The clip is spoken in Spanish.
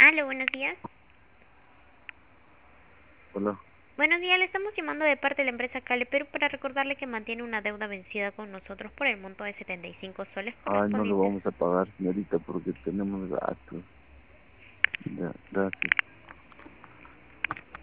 Aló, buenos días. Hola. Buenos días, le estamos llamando de parte de la empresa Cale Perú para recordarle que mantiene una deuda vencida con nosotros por el monto de 75 soles Ay, no lo correspondientes. vamos a pagar, señorita, porque tenemos gastos. Ya, gracias.